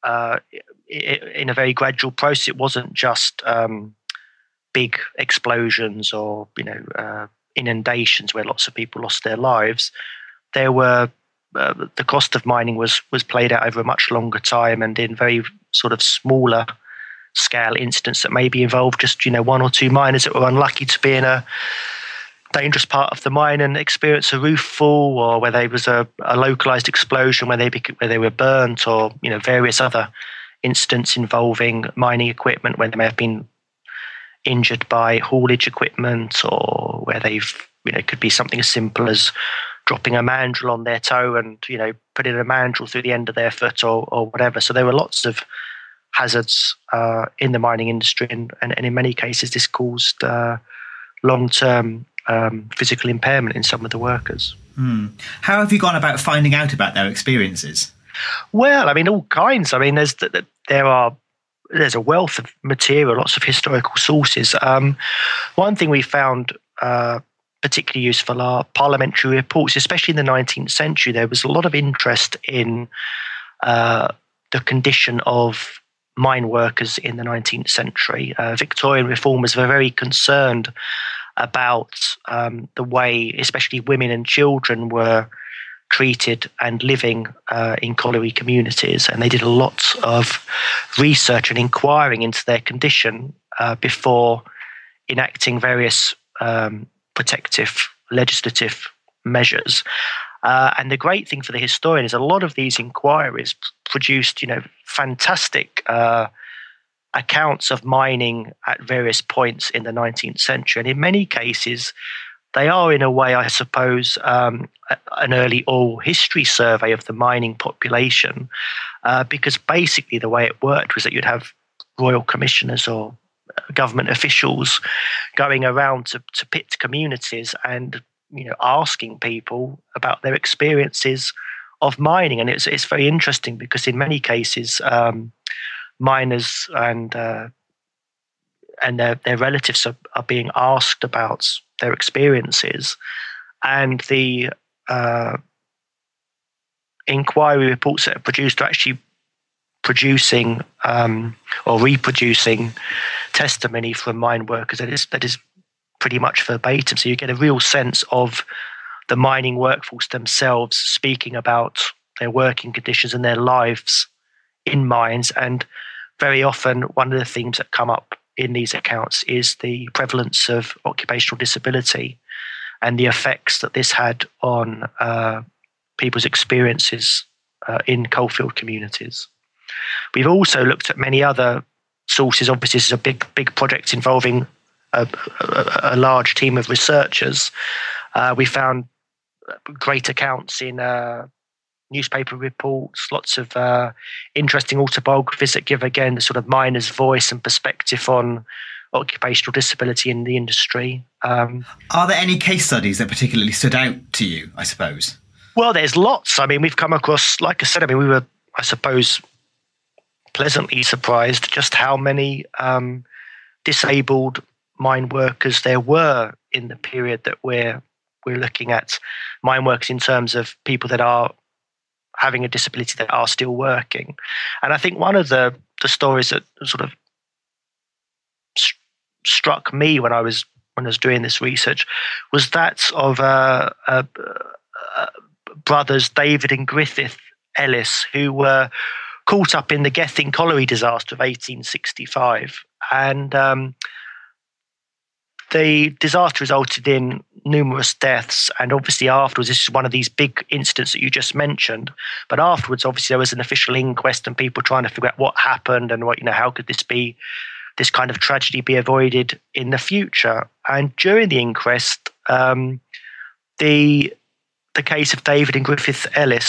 in a very gradual process. It wasn't just big explosions or inundations where lots of people lost their lives. There were the cost of mining was played out over a much longer time and in very sort of smaller scale incidents that maybe involved just one or two miners that were unlucky to be in a dangerous part of the mine and experience a roof fall, or where there was a localized explosion where they were burnt, or various other incidents involving mining equipment where they may have been injured by haulage equipment, or where they've could be something as simple as dropping a mandrel on their toe and putting a mandrel through the end of their foot or whatever. So there were lots of hazards in the mining industry, and in many cases this caused long-term physical impairment in some of the workers. How have you gone about finding out about their experiences? Well, I mean, all kinds. I mean, there's a wealth of material, lots of historical sources. One thing we found particularly useful are parliamentary reports, especially in the 19th century. There was a lot of interest in the condition of mine workers in the 19th century. Victorian reformers were very concerned about the way especially women and children were treated and living in colliery communities, and they did a lot of research and inquiring into their condition before enacting various protective legislative measures. And the great thing for the historian is a lot of these inquiries produced, fantastic accounts of mining at various points in the 19th century. And in many cases, they are, in a way, I suppose, an early oral history survey of the mining population, because basically the way it worked was that you'd have royal commissioners or government officials going around to pit communities and asking people about their experiences of mining. And it's very interesting because in many cases miners and their relatives are being asked about their experiences, and the inquiry reports that are produced are actually producing or reproducing testimony from mine workers that is pretty much verbatim. So you get a real sense of the mining workforce themselves speaking about their working conditions and their lives in mines. And very often one of the themes that come up in these accounts is the prevalence of occupational disability and the effects that this had on people's experiences in coalfield communities. We've also looked at many other sources. Obviously, this is a big project involving a large team of researchers. We found great accounts in newspaper reports, lots of interesting autobiographies that give, again, the sort of miner's voice and perspective on occupational disability in the industry. Are there any case studies that particularly stood out to you, I suppose? Well, there's lots. I mean, we've come across, like I said, we were, I suppose, pleasantly surprised just how many disabled mine workers there were in the period that we're looking at. Mine workers in terms of people that are having a disability that are still working. And I think one of the stories that sort of struck me when I was doing this research was that of brothers David and Griffith Ellis, who were caught up in the Gethin colliery disaster of 1865. And the disaster resulted in numerous deaths. And obviously afterwards, this is one of these big incidents that you just mentioned. But afterwards, obviously, there was an official inquest and people trying to figure out what happened and how could this kind of tragedy be avoided in the future. And during the inquest, the case of David and Griffith Ellis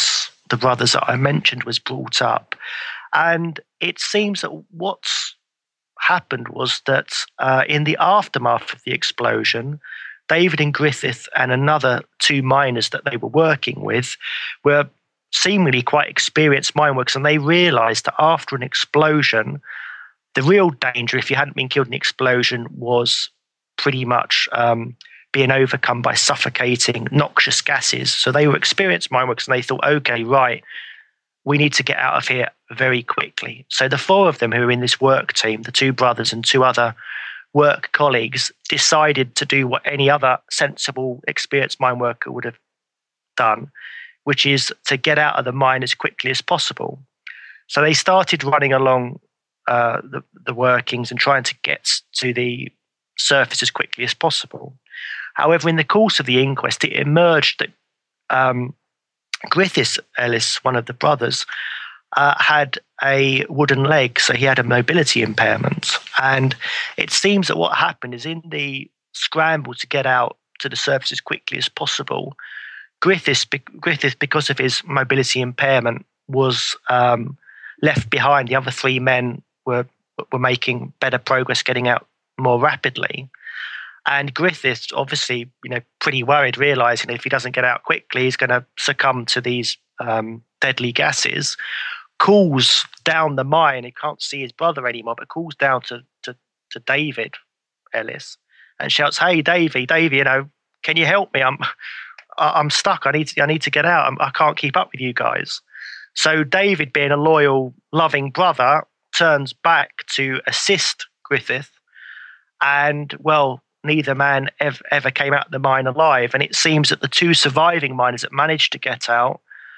the brothers that I mentioned was brought up. And it seems that what's happened was that in the aftermath of the explosion, David and Griffith and another 2 miners that they were working with were seemingly quite experienced mine workers, and they realised that after an explosion, the real danger, if you hadn't been killed in the explosion, was pretty much being overcome by suffocating noxious gases. So they were experienced mine workers, and they thought, okay, right, we need to get out of here very quickly. So the 4 of them who were in this work team, the 2 brothers and 2 other work colleagues, decided to do what any other sensible, experienced mine worker would have done, which is to get out of the mine as quickly as possible. So they started running along the workings and trying to get to the surface as quickly as possible. However, in the course of the inquest, it emerged that Griffith Ellis, one of the brothers, had a wooden leg, so he had a mobility impairment. And it seems that what happened is, in the scramble to get out to the surface as quickly as possible, Griffith, because of his mobility impairment, was left behind. The other 3 men were making better progress getting out more rapidly. And Griffith, obviously, pretty worried, realising if he doesn't get out quickly, he's going to succumb to these deadly gases, calls down the mine. He can't see his brother anymore, but calls down to David Ellis and shouts, "Hey, Davey, can you help me? I'm stuck. I need to get out. I can't keep up with you guys." So David, being a loyal, loving brother, turns back to assist Griffith, and neither man ever came out of the mine alive. And it seems that the 2 surviving miners that managed to get out,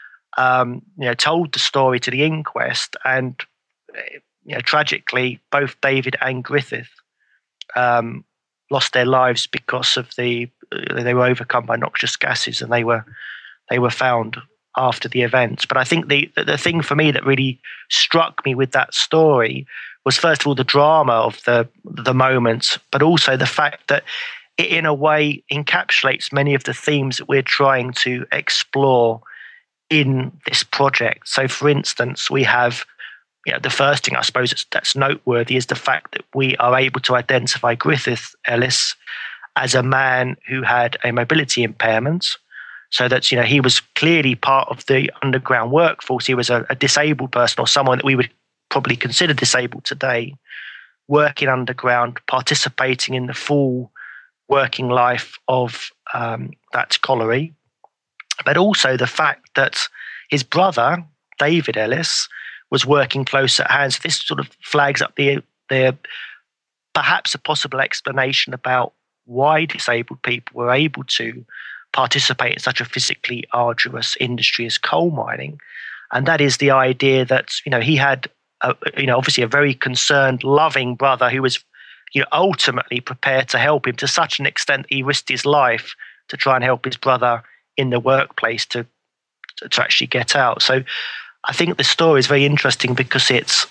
told the story to the inquest, and tragically, both David and Griffith lost their lives because of they were overcome by noxious gases, and they were found after the event. But I think the thing for me that really struck me with that story was, first of all, the drama of the moment, but also the fact that it, in a way, encapsulates many of the themes that we're trying to explore in this project. So, for instance, we have, the first thing I suppose that's noteworthy is the fact that we are able to identify Griffith Ellis as a man who had a mobility impairment. So that, he was clearly part of the underground workforce. He was a disabled person, or someone that we would probably consider disabled today, working underground, participating in the full working life of that colliery. But also the fact that his brother, David Ellis, was working close at hand. So this sort of flags up the perhaps a possible explanation about why disabled people were able to participate in such a physically arduous industry as coal mining. And that is the idea that, he had, obviously a very concerned, loving brother who was, ultimately prepared to help him to such an extent that he risked his life to try and help his brother in the workplace to actually get out. So I think the story is very interesting because it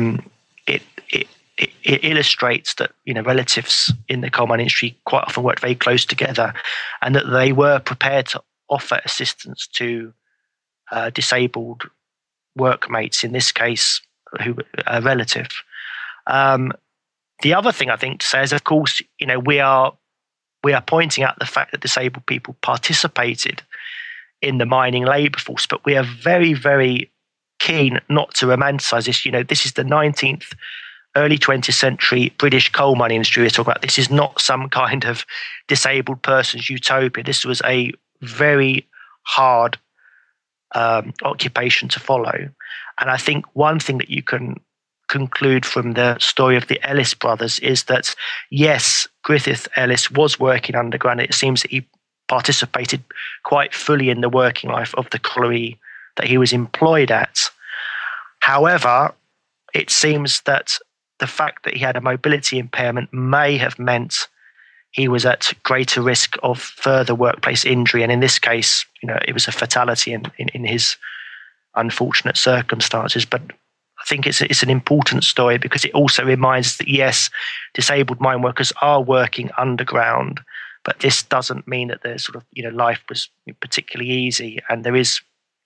illustrates that relatives in the coal mining industry quite often work very close together, and that they were prepared to offer assistance to disabled workmates, in this case, who a relative. The other thing I think to say is, of course, we are pointing out the fact that disabled people participated in the mining labour force, but we are very, very keen not to romanticise this. This is the 19th, early 20th century British coal mining industry we're talking about. This is not some kind of disabled person's utopia. This was a very hard occupation to follow. And I think one thing that you can conclude from the story of the Ellis brothers is that, yes, Griffith Ellis was working underground. It seems that he participated quite fully in the working life of the colliery that he was employed at. However, it seems that the fact that he had a mobility impairment may have meant he was at greater risk of further workplace injury. And in this case, it was a fatality in his unfortunate circumstances. But I think it's an important story because it also reminds us that, yes, disabled mine workers are working underground, but this doesn't mean that their sort of, life was particularly easy. And there is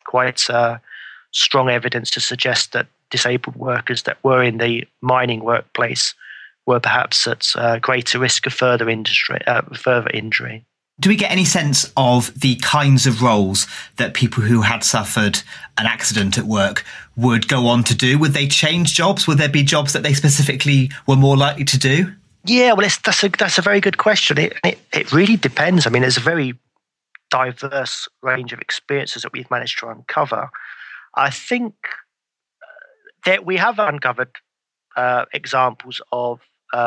quite strong evidence to suggest that disabled workers that were in the mining workplace were perhaps at greater risk of further injury. Do we get any sense of the kinds of roles that people who had suffered an accident at work would go on to do? Would they change jobs? Would there be jobs that they specifically were more likely to do? Yeah, well, that's a very good question. It really depends. I mean, there's a very diverse range of experiences that we've managed to uncover. I think that we have uncovered examples of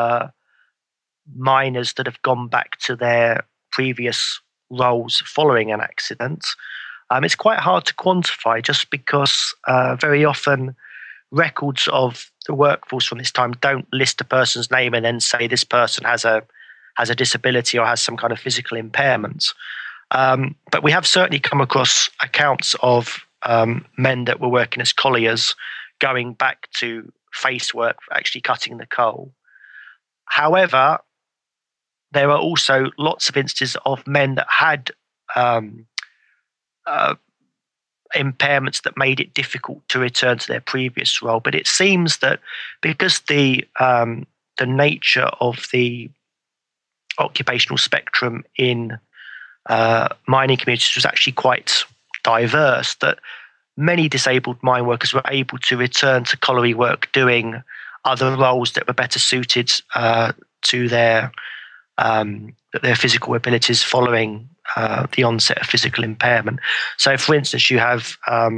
miners that have gone back to their previous roles following an accident. It's quite hard to quantify just because very often records of the workforce from this time don't list a person's name and then say this person has a disability or has some kind of physical impairment. But we have certainly come across accounts of men that were working as colliers going back to face work for actually cutting the coal. However, there are also lots of instances of men that had impairments that made it difficult to return to their previous role. But it seems that because the nature of the occupational spectrum in mining communities was actually quite diverse, that many disabled mine workers were able to return to colliery work doing other roles that were better suited to their physical abilities following the onset of physical impairment. So, for instance, you have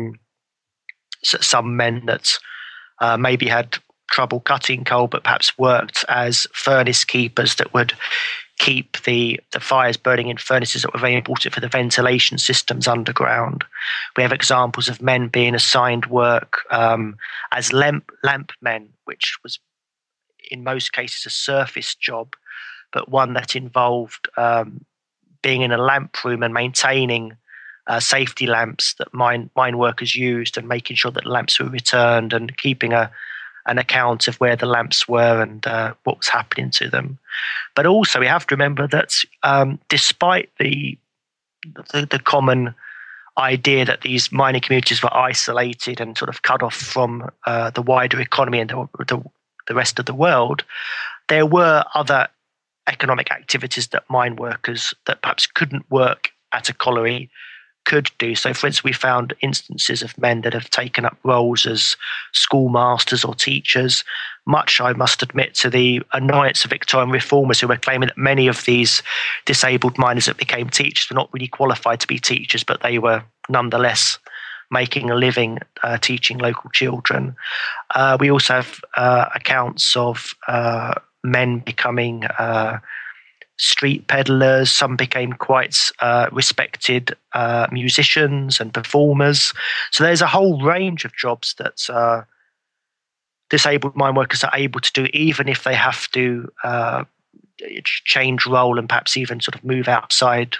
some men that maybe had trouble cutting coal, but perhaps worked as furnace keepers that would keep the fires burning in furnaces that were very important for the ventilation systems underground. We have examples of men being assigned work as lamp men, which was in most cases a surface job, but one that involved being in a lamp room and maintaining safety lamps that mine workers used and making sure that lamps were returned and keeping an account of where the lamps were and what was happening to them. But also we have to remember that despite the common idea that these mining communities were isolated and sort of cut off from the wider economy and the rest of the world, there were other economic activities that mine workers that perhaps couldn't work at a colliery could do. So, for instance, we found instances of men that have taken up roles as schoolmasters or teachers, much, I must admit, to the annoyance of Victorian reformers who were claiming that many of these disabled miners that became teachers were not really qualified to be teachers, but they were nonetheless making a living teaching local children. We also have accounts of men becoming street peddlers. Some became quite respected musicians and performers. So there's a whole range of jobs that disabled mine workers are able to do, even if they have to change role and perhaps even sort of move outside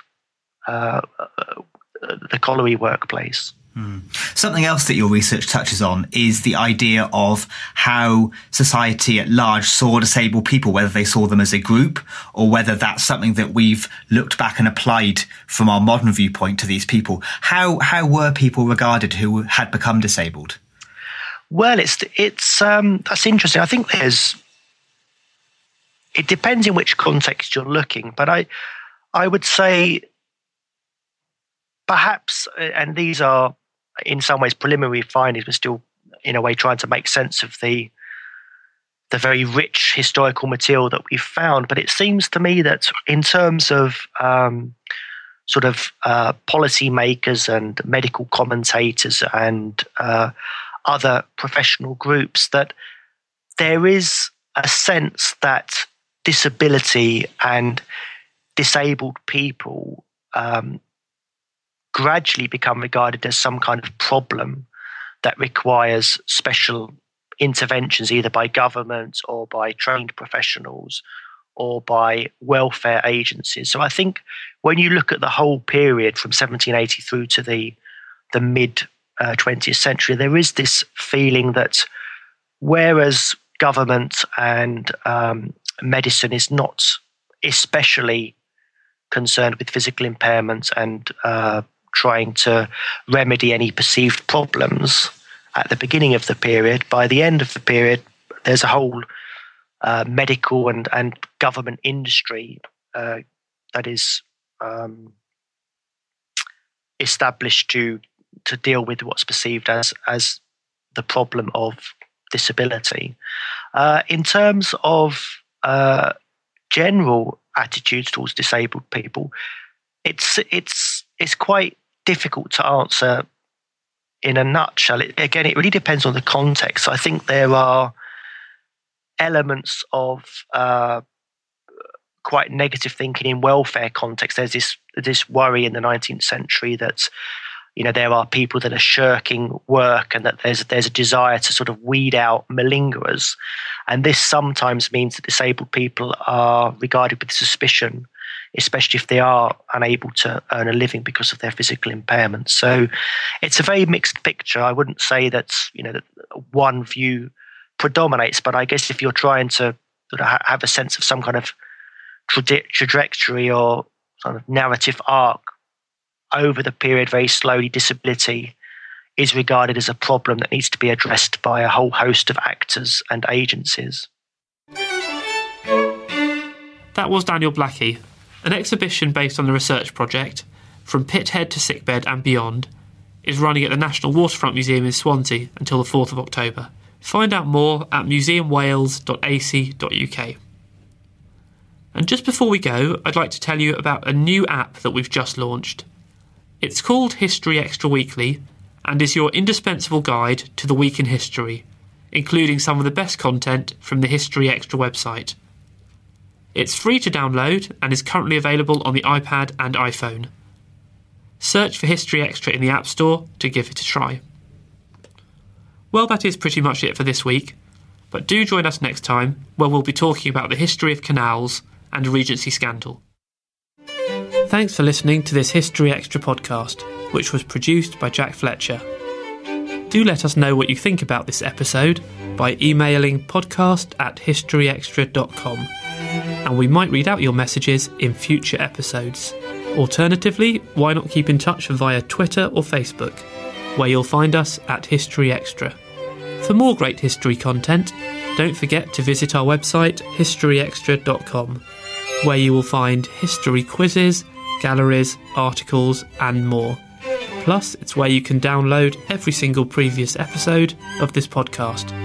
the colliery workplace. Something else that your research touches on is the idea of how society at large saw disabled people, whether they saw them as a group or whether that's something that we've looked back and applied from our modern viewpoint to these people. How were people regarded who had become disabled? Well, it's that's interesting. I think it depends in which context you're looking, but I would say perhaps, and these are in some ways preliminary findings, we're still in a way trying to make sense of the very rich historical material that we've found. But it seems to me that in terms of sort of policy makers and medical commentators and other professional groups, that there is a sense that disability and disabled people gradually become regarded as some kind of problem that requires special interventions either by government or by trained professionals or by welfare agencies. So I think when you look at the whole period from 1780 through to the mid 20th century, there is this feeling that whereas government and medicine is not especially concerned with physical impairments and trying to remedy any perceived problems at the beginning of the period, by the end of the period, there's a whole medical and government industry that is established to deal with what's perceived as the problem of disability. In terms of general attitudes towards disabled people, it's quite difficult to answer in a nutshell. It really depends on the context. I think there are elements of quite negative thinking in welfare context. There's this worry in the 19th century that there are people that are shirking work, and that there's a desire to sort of weed out malingerers, and this sometimes means that disabled people are regarded with suspicion, especially if they are unable to earn a living because of their physical impairments. So it's a very mixed picture. I wouldn't say that that one view predominates, but I guess if you're trying to sort of have a sense of some kind of trajectory or sort of narrative arc over the period, very slowly, disability is regarded as a problem that needs to be addressed by a whole host of actors and agencies. That was Daniel Blackie. An exhibition based on the research project, From Pithead to Sickbed and Beyond, is running at the National Waterfront Museum in Swansea until the 4th of October. Find out more at museumwales.ac.uk. And just before we go, I'd like to tell you about a new app that we've just launched. It's called History Extra Weekly and is your indispensable guide to the week in history, including some of the best content from the History Extra website. It's free to download and is currently available on the iPad and iPhone. Search for History Extra in the App Store to give it a try. Well, that is pretty much it for this week, but do join us next time where we'll be talking about the history of canals and a Regency scandal. Thanks for listening to this History Extra podcast, which was produced by Jack Fletcher. Do let us know what you think about this episode by emailing podcast@historyextra.com, and we might read out your messages in future episodes. Alternatively, why not keep in touch via Twitter or Facebook, where you'll find us at History Extra. For more great history content, don't forget to visit our website historyextra.com, where you will find history quizzes, galleries, articles and more. Plus, it's where you can download every single previous episode of this podcast.